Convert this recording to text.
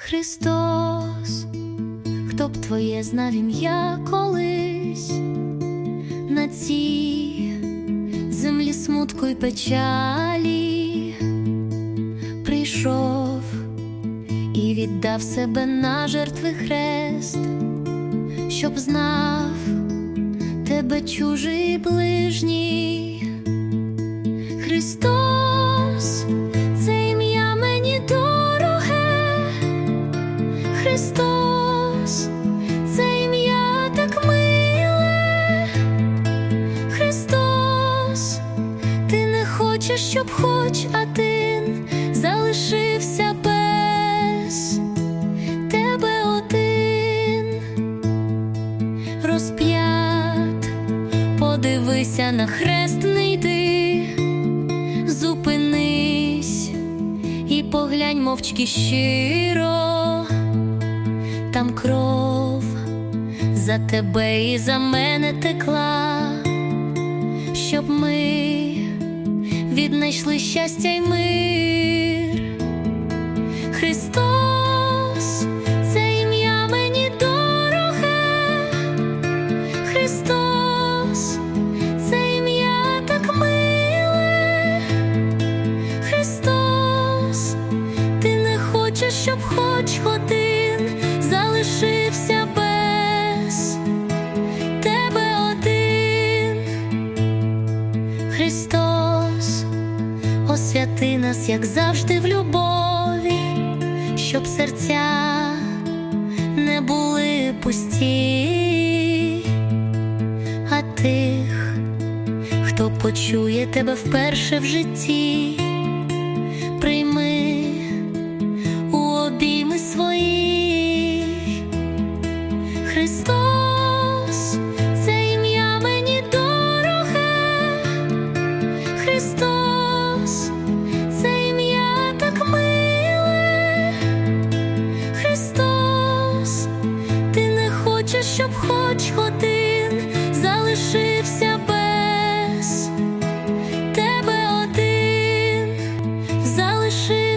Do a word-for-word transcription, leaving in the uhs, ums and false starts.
Христос, хто б твоє знав ім'я колись, на цій землі смутку й печалі, прийшов і віддав себе на жертви хрест, щоб знав тебе чужий ближній. Христос, це ім'я мені дороге, Христос, це ім'я так миле, Христос, ти не хочеш, щоб хоч один залишився без тебе один. Розп'ят, подивися на хрест, не йди, зупинись і поглянь мовчки щиро, там кров за тебе і за мене текла, щоб ми віднайшли щастя й мир. Христос, це ім'я мені дороге, Христос, це ім'я так миле, Христос, ти не хочеш, щоб хоч один залишився без тебе один. Христос, освяти нас, як завжди, в любові, щоб серця не були пусті, а тих, хто почує тебе вперше в житті, прийми у обійми свої. Христос, це ім'я мені дороге, Христос, це ім'я так миле, Христос, ти не хочеш, щоб хоч один залишився без тебе один, залишився